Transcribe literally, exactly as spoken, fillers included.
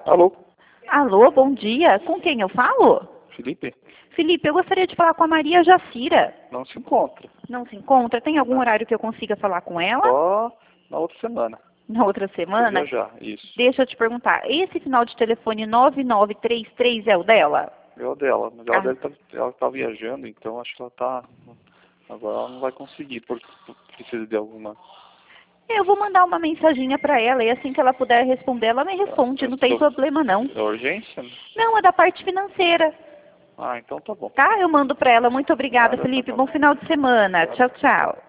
Alô? Alô, bom dia. Com quem eu falo? Felipe? Felipe, eu gostaria de falar com a Maria Jacira. Não se encontra. Não se encontra? Tem algum Não. horário que eu consiga falar com ela? Só na outra semana. Na outra semana? Já, isso. Deixa eu te perguntar. Esse final de telefone nove nove três três é o dela? É o dela, mas ela Ah. deve tá, ela tá viajando, então acho que ela tá... Agora ela não vai conseguir, porque precisa de alguma... Eu vou mandar uma mensaginha pra ela e assim que ela puder responder, ela me responde. Ah, Não tem tô- problema, não. É urgência? Não, é da parte financeira. Ah, então tá bom. Tá? Eu mando pra ela. Muito obrigada, Nada, Felipe. tá Bom bom. final de semana. Tchau, tchau.